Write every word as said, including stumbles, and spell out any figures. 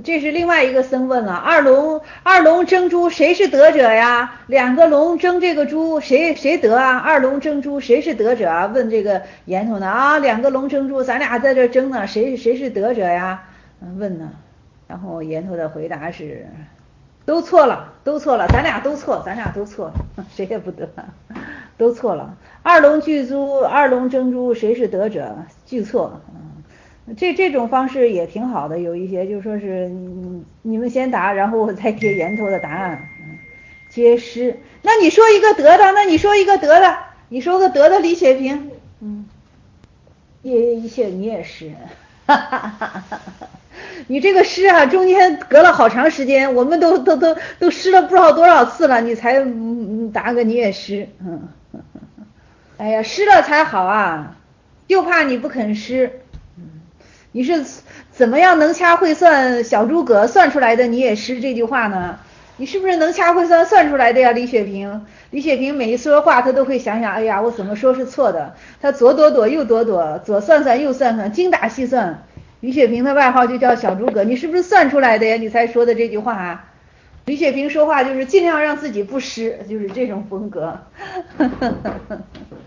这是另外一个僧问了，二龙二龙争珠，谁是得者呀？两个龙争这个珠，谁谁得啊？二龙争珠，谁是得者啊？问这个岩头呢啊，两个龙争珠，咱俩在这争呢，谁谁是得者呀？问呢，然后岩头的回答是，都错了，都错了，咱俩都错，咱俩都错了，谁也不得，都错了。二龙聚珠，二龙争珠，谁是得者？俱错。这这种方式也挺好的，有一些就说是你你们先答，然后我再给源头的答案。接诗，那你说一个得的，那你说一个得的，你说个得的李雪萍，嗯，也一切你也是，哈哈哈哈，你这个诗啊，中间隔了好长时间，我们都都都都诗了不知道多少次了，你才答个你也诗，嗯，哎呀，诗了才好啊，就怕你不肯诗。你是怎么样能掐会算小诸葛算出来的你也诗这句话呢？你是不是能掐会算算出来的呀？李雪萍，李雪萍每一说话她都会想想，哎呀我怎么说是错的，她左躲躲右躲躲，左算算右算算，精打细算。李雪萍的外号就叫小诸葛，你是不是算出来的呀？你才说的这句话啊。李雪萍说话就是尽量让自己不失，就是这种风格。